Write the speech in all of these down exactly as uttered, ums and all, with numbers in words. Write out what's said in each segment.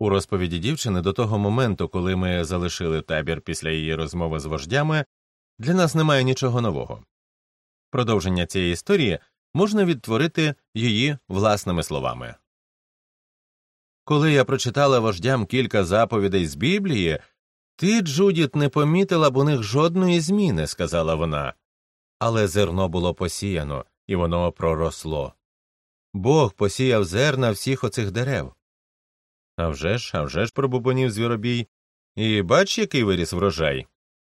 У розповіді дівчини до того моменту, коли ми залишили табір після її розмови з вождями, для нас немає нічого нового. Продовження цієї історії можна відтворити її власними словами. Коли я прочитала вождям кілька заповідей з Біблії, ти, Джудіт, не помітила б у них жодної зміни, сказала вона. Але зерно було посіяно, і воно проросло. Бог посіяв зерна всіх оцих дерев. А вже ж, а вже ж, пробубонів Звіробій. І бач, який виріс врожай.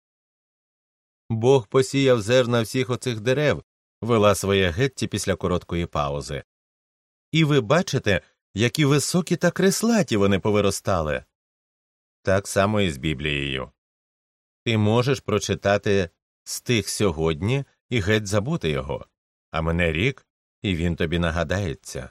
Бог посіяв зерна всіх оцих дерев, вела своє Гетті після короткої паузи. І ви бачите, які високі та креслаті вони повиростали. Так само і з Біблією. Ти можеш прочитати стих сьогодні і геть забути його, а мине рік, і він тобі нагадається.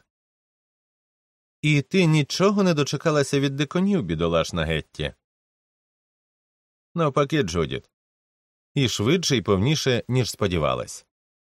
І ти нічого не дочекалася від дикунів, бідолашна Гетті. Навпаки, Джудіт. І швидше, і повніше, ніж сподівалась.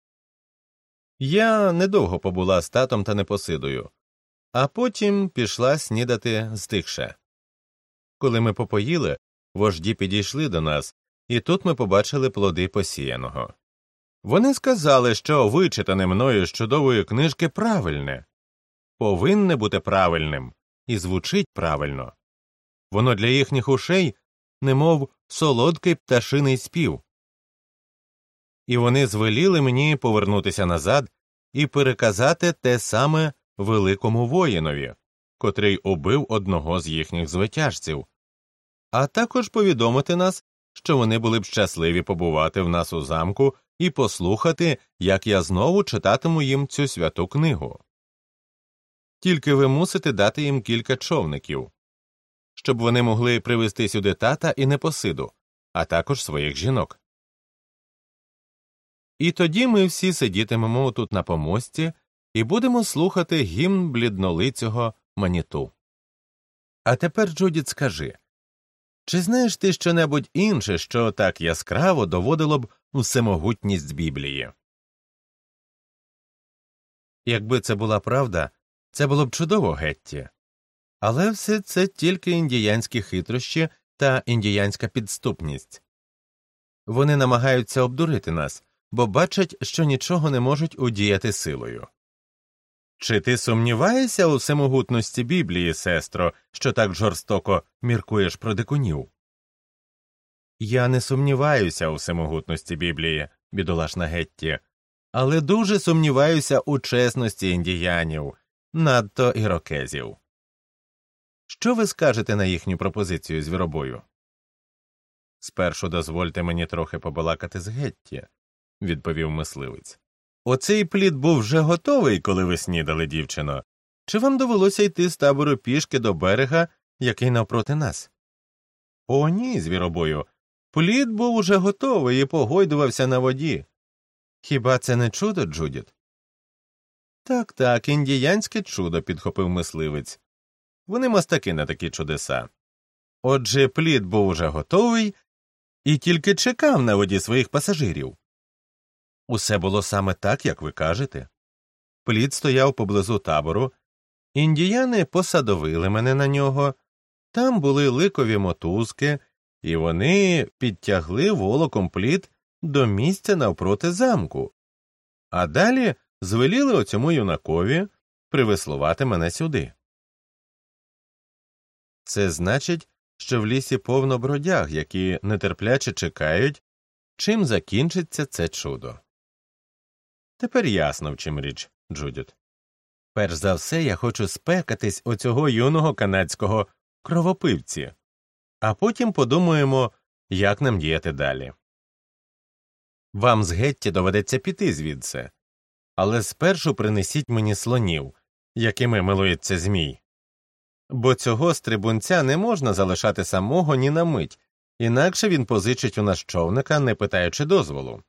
Я недовго побула з татом та Непосидою, а потім пішла снідати стихше. Коли ми попоїли, вожді підійшли до нас, і тут ми побачили плоди посіяного. Вони сказали, що вичитане мною з чудової книжки правильне. Повинне бути правильним і звучить правильно. Воно для їхніх ушей немов солодкий пташиний спів. І вони звеліли мені повернутися назад і переказати те саме великому воїнові, котрий убив одного з їхніх звитяжців, а також повідомити нас, що вони були б щасливі побувати в нас у замку і послухати, як я знову читатиму їм цю святу книгу. Тільки ви мусите дати їм кілька човників, щоб вони могли привезти сюди тата і Непосиду, а також своїх жінок. І тоді ми всі сидітимемо тут на помості і будемо слухати гімн бліднолицього Маніту. А тепер, Джудіт, скажи, чи знаєш ти щонебудь інше, що так яскраво доводило б всемогутність Біблії? Якби це була правда, це було б чудово, Гетті. Але все це тільки індіянські хитрощі та індіянська підступність. Вони намагаються обдурити нас, бо бачать, що нічого не можуть удіяти силою. Чи ти сумніваєшся у всемогутності Біблії, сестро, що так жорстоко міркуєш про дикунів? Я не сумніваюся у всемогутності Біблії, бідолашна Гетті, але дуже сумніваюся у чесності індіянів, надто ірокезів. Що ви скажете на їхню пропозицію звіробою? Спершу дозвольте мені трохи побалакати з Гетті, відповів мисливець. Оцей плід був вже готовий, коли ви снідали, дівчино? Чи вам довелося йти з табору пішки до берега, який навпроти нас? О, ні, звіробою. Плід був уже готовий і погойдувався на воді. Хіба це не чудо, Джудіт? Так, так, індіянське чудо, підхопив мисливець. Вони мастаки на такі чудеса. Отже, плід був уже готовий і тільки чекав на воді своїх пасажирів. Усе було саме так, як ви кажете. Плід стояв поблизу табору, індіяни посадовили мене на нього, там були ликові мотузки, і вони підтягли волоком плід до місця навпроти замку, а далі звеліли оцьому юнакові привеслувати мене сюди. Це значить, що в лісі повно бродяг, які нетерпляче чекають, чим закінчиться це чудо. Тепер ясно, в чим річ, Джудіт. Перш за все, я хочу спекатись оцього юного канадського кровопивці, а потім подумаємо, як нам діяти далі. Вам з Гетті доведеться піти звідси, але спершу принесіть мені слонів, якими милується змій. Бо цього стрибунця не можна залишати самого ні на мить, інакше він позичить у нас човника, не питаючи дозволу.